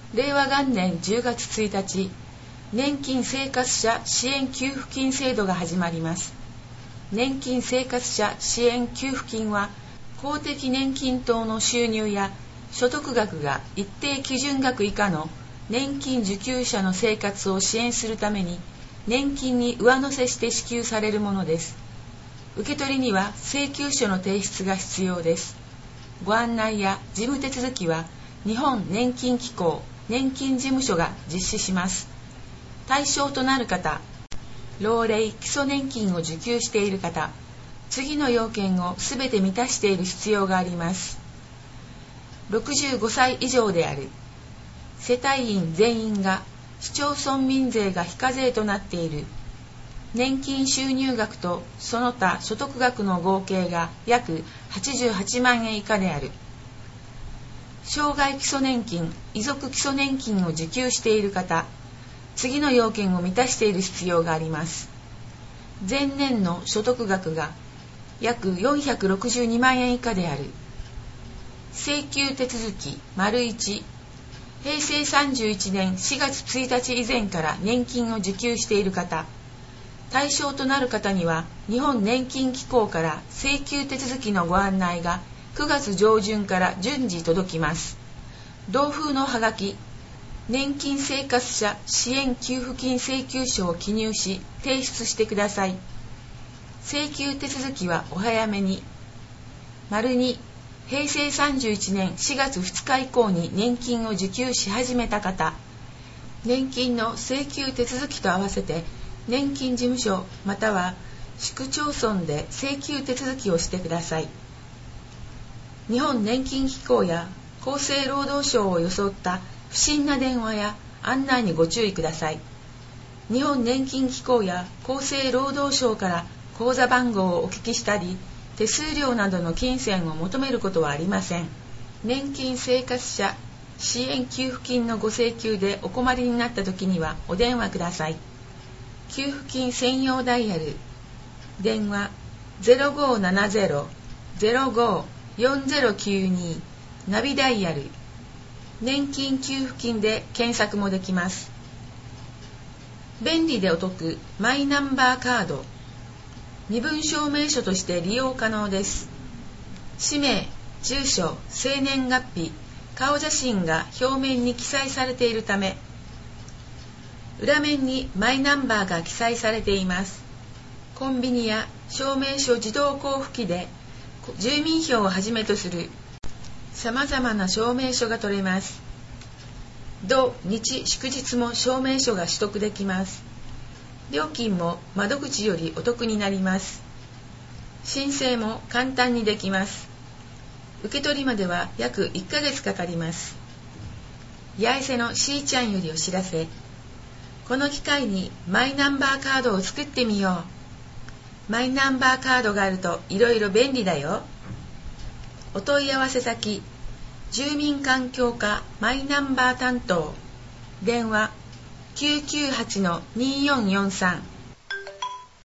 令和元年10月1日、年金生活者支援給付金制度が始まります。年金生活者支援給付金は、公的年金等の収入や所得額が一定基準額以下の年金受給者の生活を支援するために、年金に上乗せして支給されるものです。受け取りには請求書の提出が必要です。ご案内や事務手続きは、日本年金機構年金事務所が実施します。対象となる方、老齢基礎年金を受給している方、次の要件をすべて満たしている必要があります。65歳以上である。世帯員全員が市町村民税が非課税となっている。年金収入額とその他所得額の合計が約88万円以下である。障害基礎年金、遺族基礎年金を受給している方、次の要件を満たしている必要があります。前年の所得額が約462万円以下である。請求手続き ①、平成31年4月1日以前から年金を受給している方、対象となる方には日本年金機構から請求手続きのご案内が9月上旬から順次届きます。同封のはがき、年金生活者支援給付金請求書を記入し提出してください。請求手続きはお早めに。2、平成31年4月2日以降に年金を受給し始めた方、年金の請求手続きと合わせて年金事務所または市区町村で請求手続きをしてください。日本年金機構や厚生労働省を装った不審な電話や案内にご注意ください。日本年金機構や厚生労働省から口座番号をお聞きしたり、手数料などの金銭を求めることはありません。年金生活者支援給付金のご請求でお困りになった時にはお電話ください。給付金専用ダイヤル、電話 0570-05-4092 ナビダイヤル、年金給付金で検索もできます。便利でお得マイナンバーカード、身分証明書として利用可能です。氏名、住所、生年月日、顔写真が表面に記載されているため、裏面にマイナンバーが記載されています。コンビニや証明書自動交付機で住民票をはじめとするさまざまな証明書が取れます。土日祝日も証明書が取得できます。料金も窓口よりお得になります。申請も簡単にできます。受け取りまでは約1ヶ月かかります。八重瀬のしーちゃんよりお知らせ。この機会にマイナンバーカードを作ってみよう。マイナンバーカードがあるといろいろ便利だよ。お問い合わせ先、住民環境課マイナンバー担当、電話 998-2443